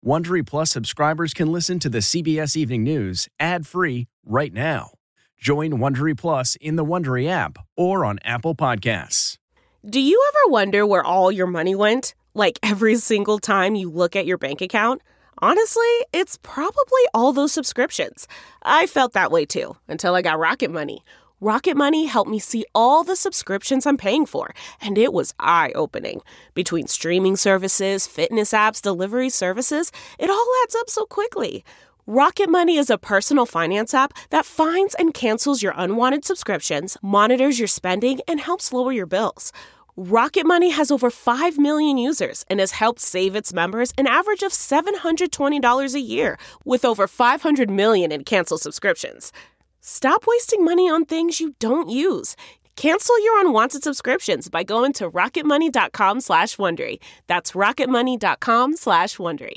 Wondery Plus subscribers can listen to the CBS Evening News ad-free right now. Join Wondery Plus in the Wondery app or on Apple Podcasts. Do you ever wonder where all your money went? Like every single time you look at your bank account? Honestly, it's probably all those subscriptions. I felt that way too, until I got Rocket Money. Rocket Money helped me see all the subscriptions I'm paying for, and it was eye-opening. Between streaming services, fitness apps, delivery services, it all adds up so quickly. Rocket Money is a personal finance app that finds and cancels your unwanted subscriptions, monitors your spending, and helps lower your bills. Rocket Money has over 5 million users and has helped save its members an average of $720 a year, with over 500 million in canceled subscriptions. Stop wasting money on things you don't use. Cancel your unwanted subscriptions by going to rocketmoney.com/Wondery. That's rocketmoney.com/Wondery.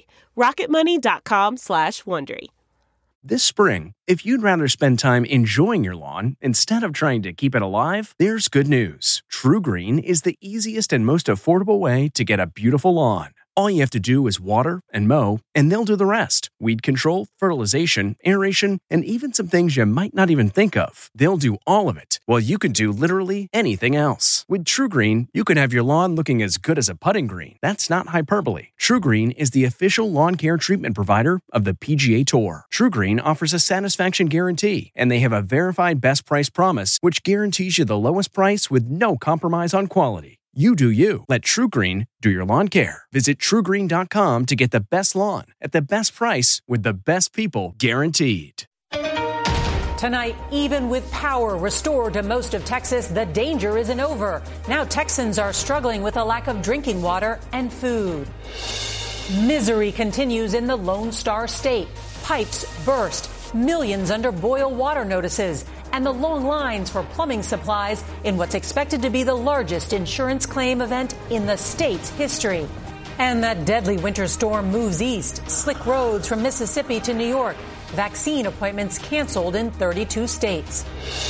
rocketmoney.com/Wondery. This spring, if you'd rather spend time enjoying your lawn instead of trying to keep it alive, there's good news. TruGreen is the easiest and most affordable way to get a beautiful lawn. All you have to do is water and mow, and they'll do the rest. Weed control, fertilization, aeration, and even some things you might not even think of. They'll do all of it, while you can do literally anything else. With TruGreen, you can have your lawn looking as good as a putting green. That's not hyperbole. TruGreen is the official lawn care treatment provider of the PGA Tour. TruGreen offers a satisfaction guarantee, and they have a verified best price promise, which guarantees you the lowest price with no compromise on quality. You do you. Let TruGreen do your lawn care. Visit TruGreen.com to get the best lawn at the best price with the best people guaranteed. Tonight, even with power restored to most of Texas, the danger isn't over. Now Texans are struggling with a lack of drinking water and food. Misery continues in the Lone Star State. Pipes burst, millions under boil water notices, and the long lines for plumbing supplies in what's expected to be the largest insurance claim event in the state's history. And that deadly winter storm moves east. Slick roads from Mississippi to New York. Vaccine appointments canceled in 32 states.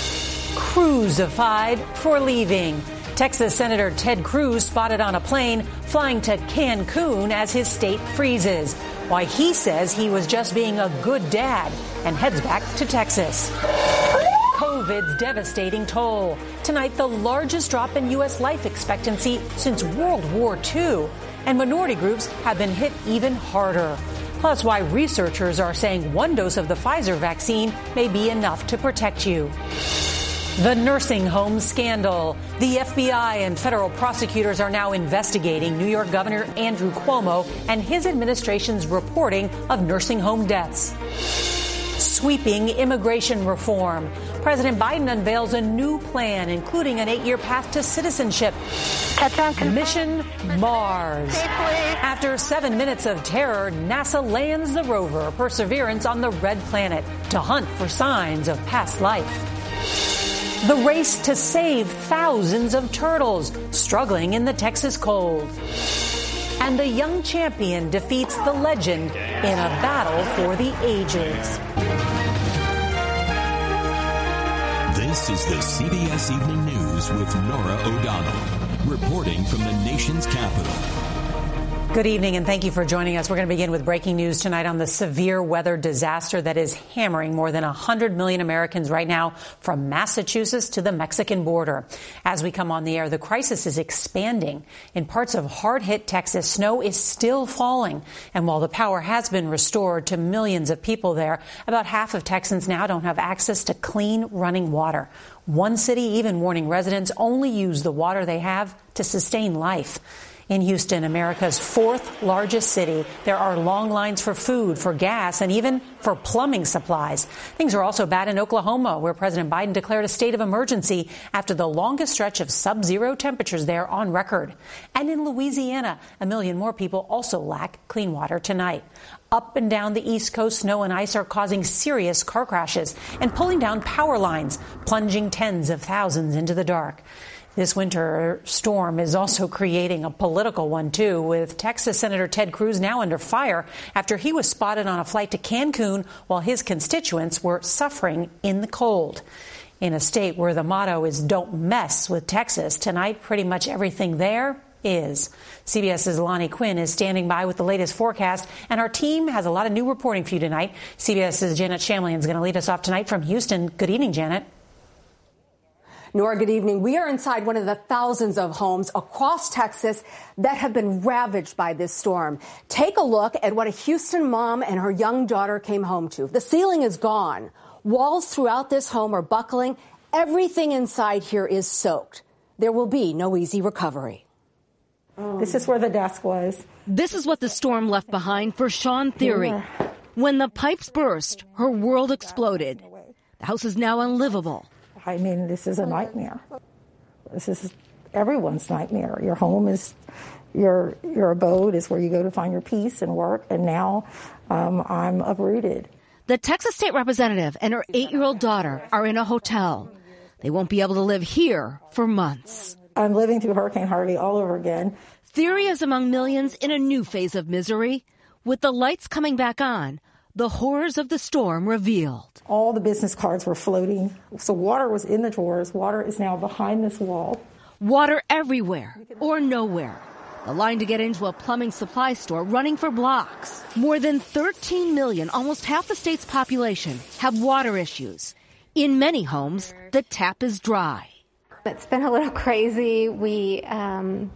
Cruisified for leaving. Texas Senator Ted Cruz spotted on a plane flying to Cancun as his state freezes. Why he says he was just being a good dad and heads back to Texas. COVID's devastating toll. Tonight, the largest drop in U.S. life expectancy since World War II. And minority groups have been hit even harder. Plus, why researchers are saying one dose of the Pfizer vaccine may be enough to protect you. The nursing home scandal. The FBI and federal prosecutors are now investigating New York Governor Andrew Cuomo and his administration's reporting of nursing home deaths. Sweeping immigration reform. President Biden unveils a new plan, including an 8-year path to citizenship. Mission Mars. After 7 minutes of terror, NASA lands the rover Perseverance on the red planet to hunt for signs of past life. The race to save thousands of turtles struggling in the Texas cold. And the young champion defeats the legend in a battle for the ages. This is the CBS Evening News with Norah O'Donnell, reporting from the nation's capital. Good evening, and thank you for joining us. We're going to begin with breaking news tonight on the severe weather disaster that is hammering more than 100 million Americans right now from Massachusetts to the Mexican border. As we come on the air, the crisis is expanding. In parts of hard-hit Texas, snow is still falling. And while the power has been restored to millions of people there, about half of Texans now don't have access to clean running water. One city even warning residents only use the water they have to sustain life. In Houston, America's fourth largest city, there are long lines for food, for gas, and even for plumbing supplies. Things are also bad in Oklahoma, where President Biden declared a state of emergency after the longest stretch of sub-zero temperatures there on record. And in Louisiana, 1 million more people also lack clean water tonight. Up and down the East Coast, snow and ice are causing serious car crashes and pulling down power lines, plunging tens of thousands into the dark. This winter storm is also creating a political one, too, with Texas Senator Ted Cruz now under fire after he was spotted on a flight to Cancun while his constituents were suffering in the cold. In a state where the motto is don't mess with Texas, tonight pretty much everything there is. CBS's Lonnie Quinn is standing by with the latest forecast, and our team has a lot of new reporting for you tonight. CBS's Janet Shamlian is going to lead us off tonight from Houston. Good evening, Janet. Nora, good evening. We are inside one of the thousands of homes across Texas that have been ravaged by this storm. Take a look at what a Houston mom and her young daughter came home to. The ceiling is gone. Walls throughout this home are buckling. Everything inside here is soaked. There will be no easy recovery. This is where the desk was. This is what the storm left behind for Sean Theory. When the pipes burst, her world exploded. The house is now unlivable. I mean, this is a nightmare. This is everyone's nightmare. Your home is, your abode is where you go to find your peace and work, and now I'm uprooted. The Texas state representative and her 8-year-old daughter are in a hotel. They won't be able to live here for months. I'm living through Hurricane Harvey all over again. Theory is among millions in a new phase of misery. With the lights coming back on, the horrors of the storm revealed. All the business cards were floating. So water was in the drawers. Water is now behind this wall. Water everywhere or nowhere. The line to get into a plumbing supply store running for blocks. More than 13 million, almost half the state's population, have water issues. In many homes, the tap is dry. It's been a little crazy. We've got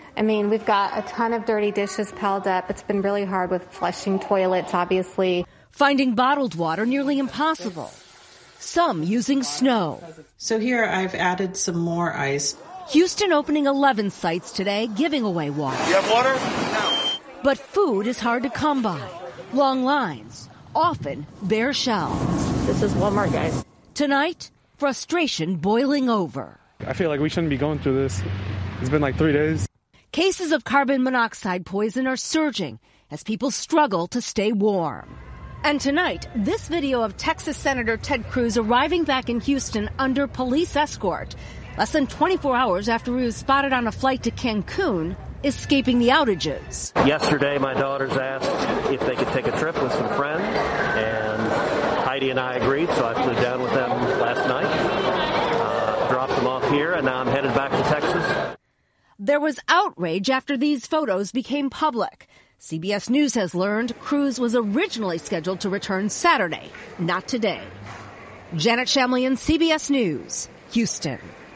a ton of dirty dishes piled up. It's been really hard with flushing toilets, obviously. Finding bottled water nearly impossible. Some using snow. So here I've added some more ice. Houston opening 11 sites today, giving away water. You have water? No. But food is hard to come by. Long lines, often bare shelves. This is Walmart, guys. Tonight, frustration boiling over. I feel like we shouldn't be going through this. It's been like 3 days. Cases of carbon monoxide poison are surging as people struggle to stay warm. And tonight, this video of Texas Senator Ted Cruz arriving back in Houston under police escort, less than 24 hours after he was spotted on a flight to Cancun, escaping the outages. Yesterday, my daughters asked if they could take a trip with some friends, and Heidi and I agreed, so I flew down with them last night, dropped them off here, and now I'm headed back to Texas. There was outrage after these photos became public. CBS News has learned Cruz was originally scheduled to return Saturday, not today. Janet Shamlian, CBS News, Houston.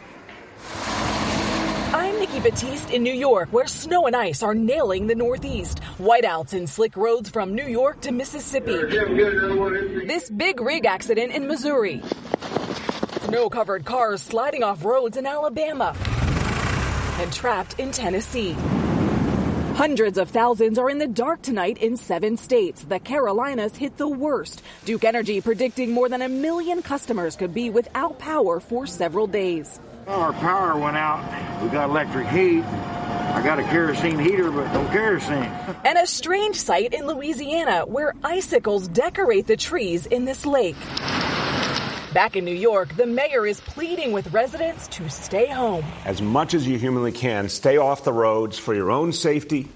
I'm Nikki Batiste in New York, where snow and ice are nailing the Northeast. Whiteouts and slick roads from New York to Mississippi. This big rig accident in Missouri. Snow-covered cars sliding off roads in Alabama. And trapped in Tennessee. Hundreds of thousands are in the dark tonight in 7 states. The Carolinas hit the worst. Duke Energy predicting more than 1 million customers could be without power for several days. Our power went out. We got electric heat. I got a kerosene heater, but no kerosene. And a strange sight in Louisiana where icicles decorate the trees in this lake. Back in New York, the mayor is pleading with residents to stay home. As much as you humanly can, stay off the roads for your own safety.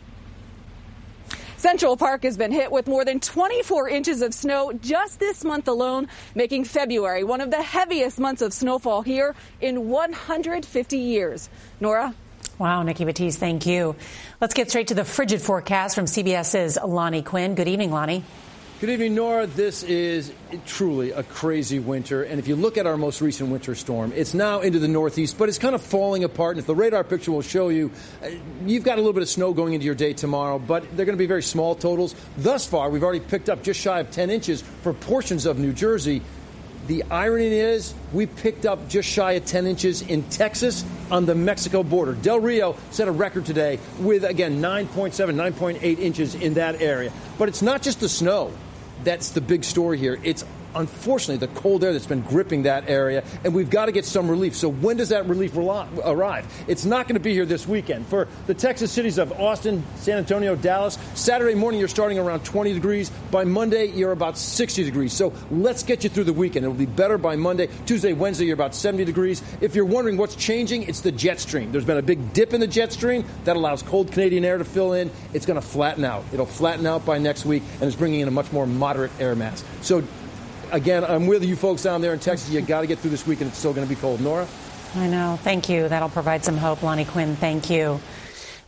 Central Park has been hit with more than 24 inches of snow just this month alone, making February one of the heaviest months of snowfall here in 150 years. Nora? Wow, Nikki Batiste, thank you. Let's get straight to the frigid forecast from CBS's Lonnie Quinn. Good evening, Lonnie. Good evening, Nora. This is truly a crazy winter. And if you look at our most recent winter storm, it's now into the Northeast, but it's kind of falling apart. And if the radar picture will show you, you've got a little bit of snow going into your day tomorrow, but they're going to be very small totals. Thus far, we've already picked up just shy of 10 inches for portions of New Jersey. The irony is we picked up just shy of 10 inches in Texas on the Mexico border. Del Rio set a record today with, again, 9.7, 9.8 inches in that area. But it's not just the snow. That's the big story here. It's unfortunately the cold air that's been gripping that area, and we've got to get some relief. So when does that relief arrive? It's not going to be here this weekend. For the Texas cities of Austin, San Antonio, Dallas, Saturday morning you're starting around 20 degrees. By Monday, you're about 60 degrees. So let's get you through the weekend. It'll be better by Monday. Tuesday, Wednesday, you're about 70 degrees. If you're wondering what's changing, it's the jet stream. There's been a big dip in the jet stream. That allows cold Canadian air to fill in. It's going to flatten out. It'll flatten out by next week, and it's bringing in a much more moderate air mass. So again, I'm with you folks down there in Texas. You got to get through this week, and it's still going to be cold. Nora? I know. Thank you. That'll provide some hope. Lonnie Quinn, thank you.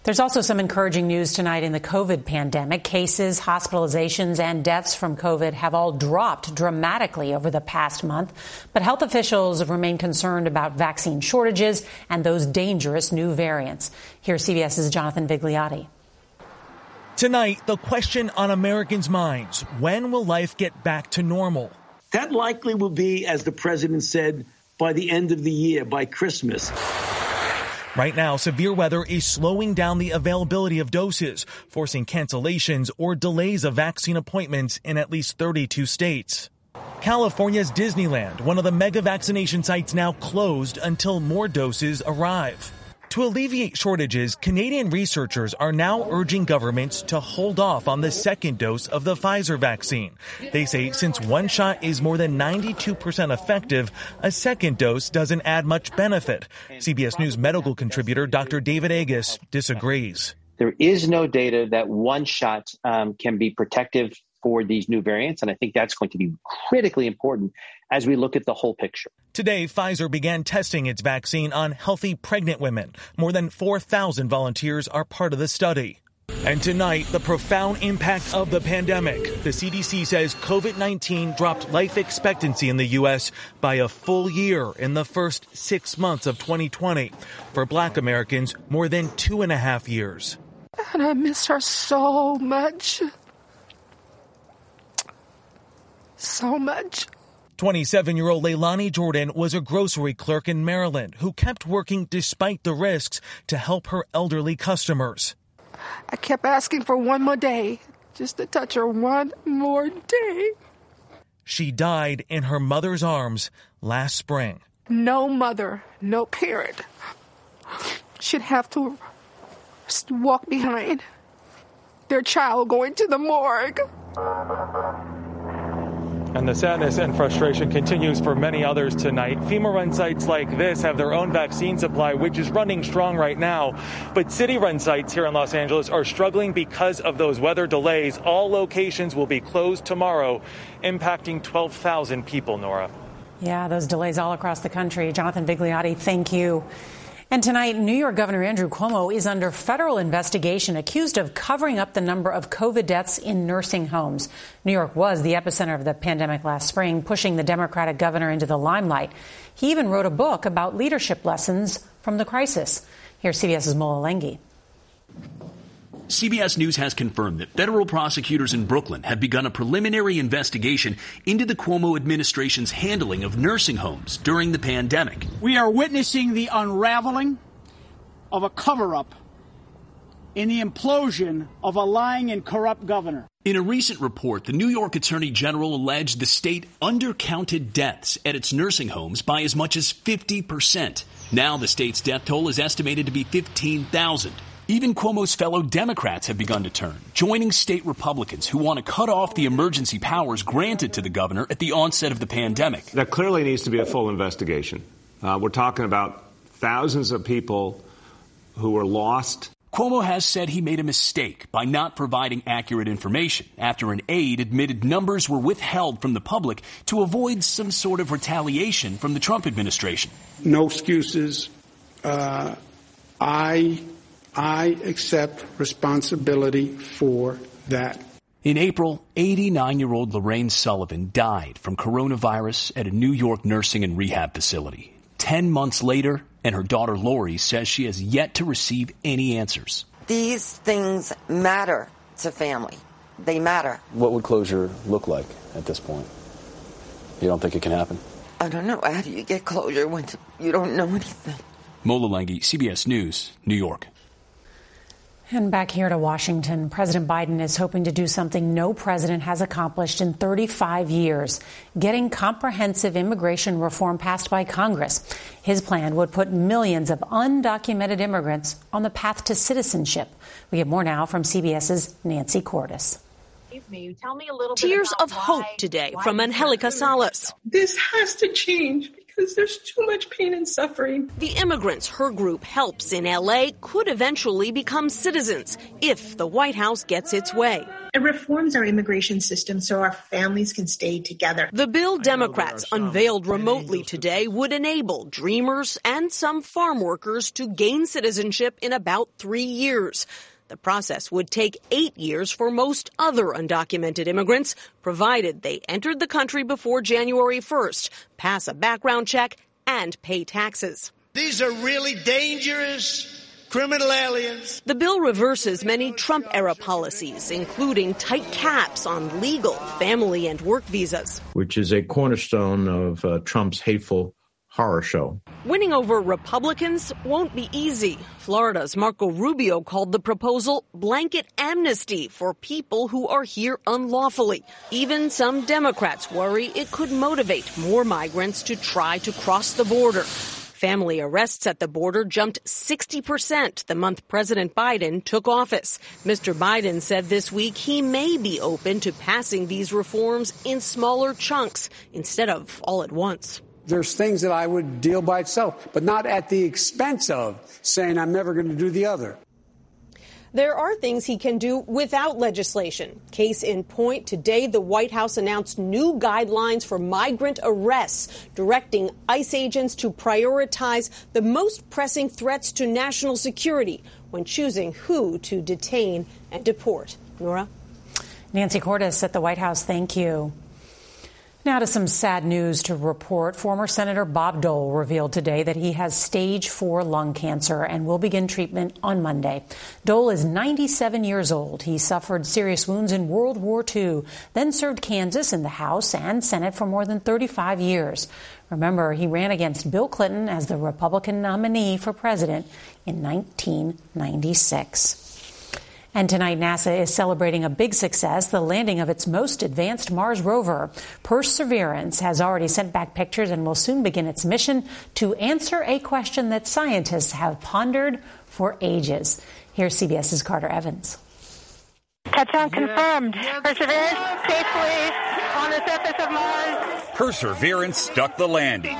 There's also some encouraging news tonight in the COVID pandemic. Cases, hospitalizations, and deaths from COVID have all dropped dramatically over the past month. But health officials remain concerned about vaccine shortages and those dangerous new variants. Here's CBS's Jonathan Vigliotti. Tonight, the question on Americans' minds: when will life get back to normal? That likely will be, as the president said, by the end of the year, by Christmas. Right now, severe weather is slowing down the availability of doses, forcing cancellations or delays of vaccine appointments in at least 32 states. California's Disneyland, one of the mega vaccination sites, now closed until more doses arrive. To alleviate shortages, Canadian researchers are now urging governments to hold off on the second dose of the Pfizer vaccine. They say since one shot is more than 92% effective, a second dose doesn't add much benefit. CBS News medical contributor Dr. David Agus disagrees. There is no data that one shot can be protective for these new variants, and I think that's going to be critically important as we look at the whole picture. Today, Pfizer began testing its vaccine on healthy pregnant women. More than 4,000 volunteers are part of the study. And tonight, the profound impact of the pandemic. The CDC says COVID-19 dropped life expectancy in the U.S. by a full year in the first 6 months of 2020. For Black Americans, more than 2.5 years. And I miss her so much. So much. 27-year-old Leilani Jordan was a grocery clerk in Maryland who kept working despite the risks to help her elderly customers. I kept asking for one more day, just to touch her one more day. She died in her mother's arms last spring. No mother, no parent should have to walk behind their child going to the morgue. And the sadness and frustration continues for many others tonight. FEMA-run sites like this have their own vaccine supply, which is running strong right now. But city-run sites here in Los Angeles are struggling because of those weather delays. All locations will be closed tomorrow, impacting 12,000 people, Nora. Yeah, those delays all across the country. Jonathan Vigliotti, thank you. And tonight, New York Governor Andrew Cuomo is under federal investigation, accused of covering up the number of COVID deaths in nursing homes. New York was the epicenter of the pandemic last spring, pushing the Democratic governor into the limelight. He even wrote a book about leadership lessons from the crisis. Here's CBS's Mola Lenghi. CBS News has confirmed that federal prosecutors in Brooklyn have begun a preliminary investigation into the Cuomo administration's handling of nursing homes during the pandemic. We are witnessing the unraveling of a cover-up in the implosion of a lying and corrupt governor. In a recent report, the New York Attorney General alleged the state undercounted deaths at its nursing homes by as much as 50%. Now the state's death toll is estimated to be 15,000. Even Cuomo's fellow Democrats have begun to turn, joining state Republicans who want to cut off the emergency powers granted to the governor at the onset of the pandemic. There clearly needs to be a full investigation. We're talking about thousands of people who were lost. Cuomo has said he made a mistake by not providing accurate information after an aide admitted numbers were withheld from the public to avoid some sort of retaliation from the Trump administration. No excuses. I accept responsibility for that. In April, 89-year-old Lorraine Sullivan died from coronavirus at a New York nursing and rehab facility. 10 months later, and her daughter Lori says she has yet to receive any answers. These things matter to family. They matter. What would closure look like at this point? You don't think it can happen? I don't know. How do you get closure when you don't know anything? Mola Lenghi, CBS News, New York. And back here to Washington, President Biden is hoping to do something no president has accomplished in 35 years, getting comprehensive immigration reform passed by Congress. His plan would put millions of undocumented immigrants on the path to citizenship. We get more now from CBS's Nancy Cordes. Tears of hope today from Angelica Salas. This has to change because there's too much pain and suffering. The immigrants her group helps in L.A. could eventually become citizens if the White House gets its way. It reforms our immigration system so our families can stay together. The bill Democrats unveiled remotely today would enable dreamers and some farm workers to gain citizenship in about 3 years. The process would take 8 years for most other undocumented immigrants, provided they entered the country before January 1st, pass a background check, and pay taxes. These are really dangerous criminal aliens. The bill reverses many Trump-era policies, including tight caps on legal, family, and work visas. Which is a cornerstone of Trump's hateful horror show. Winning over Republicans won't be easy. Florida's Marco Rubio called the proposal blanket amnesty for people who are here unlawfully. Even some Democrats worry it could motivate more migrants to try to cross the border. Family arrests at the border jumped 60% the month President Biden took office. Mr. Biden said this week he may be open to passing these reforms in smaller chunks instead of all at once. There's things that I would deal by itself, but not at the expense of saying I'm never going to do the other. There are things he can do without legislation. Case in point, today the White House announced new guidelines for migrant arrests, directing ICE agents to prioritize the most pressing threats to national security when choosing who to detain and deport. Nora? Nancy Cordes at the White House, thank you. Now to some sad news to report. Former Senator Bob Dole revealed today that he has stage 4 lung cancer and will begin treatment on Monday. Dole is 97 years old. He suffered serious wounds in World War II, then served Kansas in the House and Senate for more than 35 years. Remember, he ran against Bill Clinton as the Republican nominee for president in 1996. And tonight, NASA is celebrating a big success, the landing of its most advanced Mars rover. Perseverance has already sent back pictures and will soon begin its mission to answer a question that scientists have pondered for ages. Here's CBS's Carter Evans. Touchdown confirmed. Perseverance safely on the surface of Mars. Perseverance stuck the landing.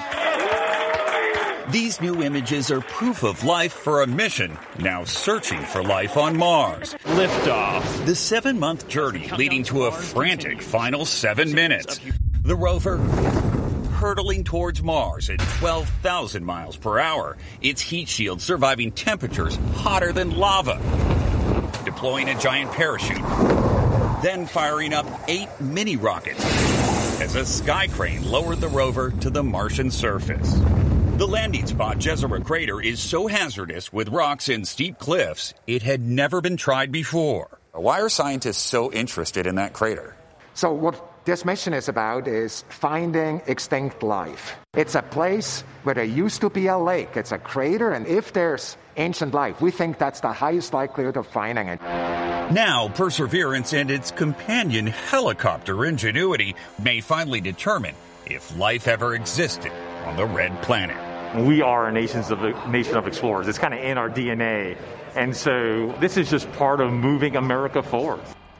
These new images are proof of life for a mission now searching for life on Mars. Liftoff. The 7-month journey leading to a frantic final 7 minutes. The rover hurtling towards Mars at 12,000 miles per hour. Its heat shield surviving temperatures hotter than lava. Deploying a giant parachute. Then firing up 8 mini rockets as a sky crane lowered the rover to the Martian surface. The landing spot, Jezero Crater, is so hazardous with rocks and steep cliffs, it had never been tried before. Why are scientists so interested in that crater? So what this mission is about is finding extinct life. It's a place where there used to be a lake. It's a crater, and if there's ancient life, we think that's the highest likelihood of finding it. Now, Perseverance and its companion helicopter Ingenuity may finally determine if life ever existed on the red planet. We are a nation of explorers. It's kind of in our DNA. And so this is just part of moving America forward.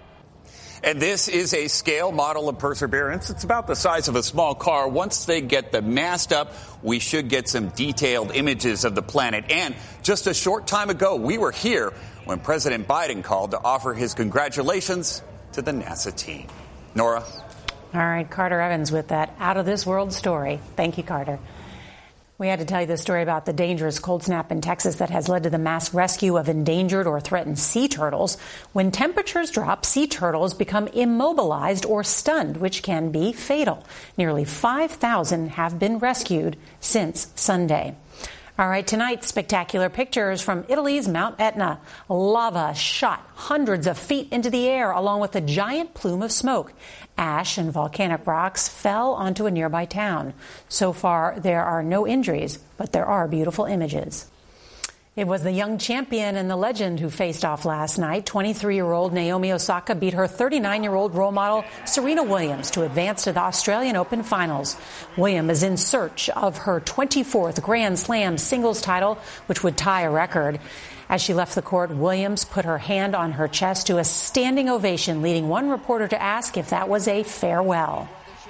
And this is a scale model of Perseverance. It's about the size of a small car. Once they get the mast up, we should get some detailed images of the planet. And just a short time ago, we were here when President Biden called to offer his congratulations to the NASA team. Nora? All right, Carter Evans with that out-of-this-world story. Thank you, Carter. We had to tell you the story about the dangerous cold snap in Texas that has led to the mass rescue of endangered or threatened sea turtles. When temperatures drop, sea turtles become immobilized or stunned, which can be fatal. Nearly 5,000 have been rescued since Sunday. All right, tonight, spectacular pictures from Italy's Mount Etna. Lava shot hundreds of feet into the air, along with a giant plume of smoke. Ash and volcanic rocks fell onto a nearby town. So far, there are no injuries, but there are beautiful images. It was the young champion and the legend who faced off last night. 23-year-old Naomi Osaka beat her 39-year-old role model Serena Williams to advance to the Australian Open finals. Williams is in search of her 24th Grand Slam singles title, which would tie a record. As she left the court, Williams put her hand on her chest to a standing ovation, leading one reporter to ask if that was a farewell.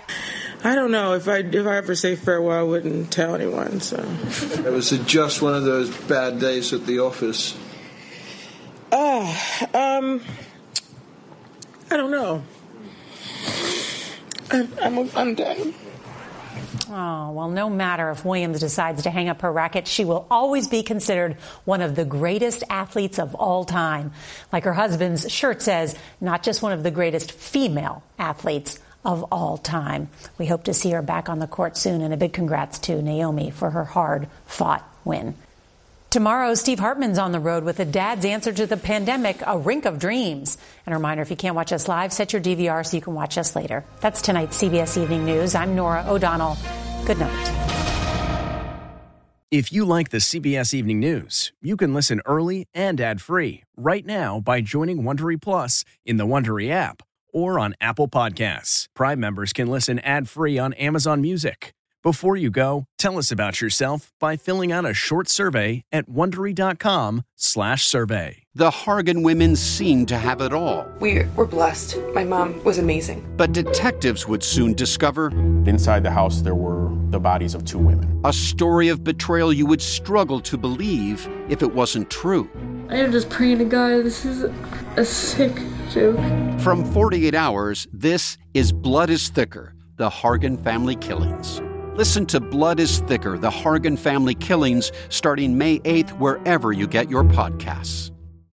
I don't know. If I ever say farewell, I wouldn't tell anyone. So it was just one of those bad days at the office. I I don't know. I'm done. Oh, well, no matter if Williams decides to hang up her racket, she will always be considered one of the greatest athletes of all time. Like her husband's shirt says, not just one of the greatest female athletes of all time. We hope to see her back on the court soon, and a big congrats to Naomi for her hard-fought win. Tomorrow, Steve Hartman's on the road with a dad's answer to the pandemic, A Rink of Dreams. And a reminder, if you can't watch us live, set your DVR so you can watch us later. That's tonight's CBS Evening News. I'm Norah O'Donnell. Good night. If you like the CBS Evening News, you can listen early and ad-free right now by joining Wondery Plus in the Wondery app or on Apple Podcasts. Prime members can listen ad-free on Amazon Music. Before you go, tell us about yourself by filling out a short survey at Wondery.com/survey. The Hargan women seemed to have it all. We were blessed. My mom was amazing. But detectives would soon discover inside the house there were the bodies of 2 women. A story of betrayal you would struggle to believe if it wasn't true. I am just praying to God, this is a sick joke. From 48 Hours, this is Blood is Thicker, the Hargan family killings. Listen to Blood is Thicker, the Hargan family killings, starting May 8th, wherever you get your podcasts.